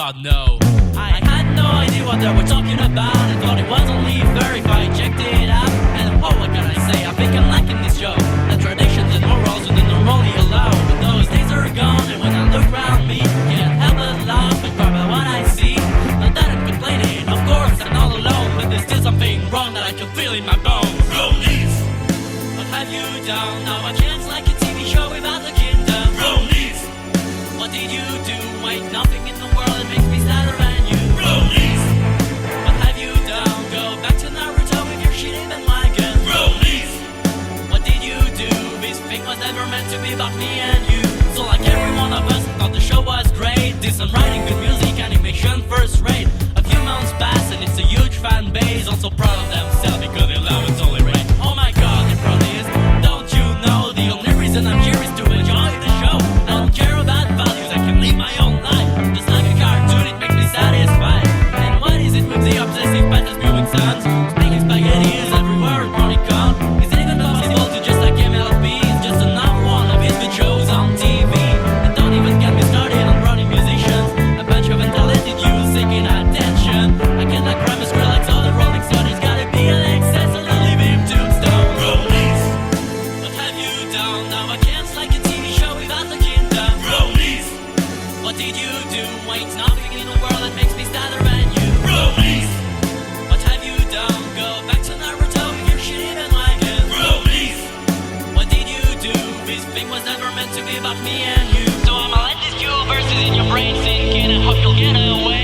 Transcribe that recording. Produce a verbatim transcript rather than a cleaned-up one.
God, no. I had no idea what they were talking about. I thought it was only fair if I checked it out. And oh, what can I say? I think I'm liking this show. The traditions and morals we didn't normally allow. But those days are gone, and when I look around me, can't help but laugh and cry about what I see. Not that I'm complaining, of course I'm not alone, but there's still something wrong that I can feel in my bones. Rollies, What have you done? Now I can't like a T V show without the kingdom. rollies, What did you do? Ain't nothing in the world that makes me sadder than you. rollies, What have you done? Go back to Naruto with your shit even wagon. rollies, What did you do? This thing was never meant to be about me and you. So like every one of us thought the show was great. Decent writing, good music, animation first rate. A few months pass and it's a huge fan base. Also proud of themselves because their love is only right. Oh my god, it probably is. Don't you know the only reason I'm here is to enjoy the show. I don't care about values, I can live my own life. Just like a cartoon, it makes me satisfied. And what is it with the obsessive pattern viewing sons? Speaking spaghetti is everywhere in Chronicon. Is it even possible to just like M L B? It's just another one of his good shows on T V. And don't even get me started on running musicians. A bunch of untalented youths seeking attention. I can't like rhyme a square like other Rolling Stone. It's gotta be an excess or a living tombstone. rollies, What have you done? Now I can't like a T V show without the kingdom. rollies, What did you do? Ain't nothing in the world that makes me sadder than you. rollies, What have you done? Go back to Naruto with your shit even wagon. rollies. What did you do? This thing was never meant to be about me and you. So I'ma let this dual verses in your brain sink in and hope you'll get away.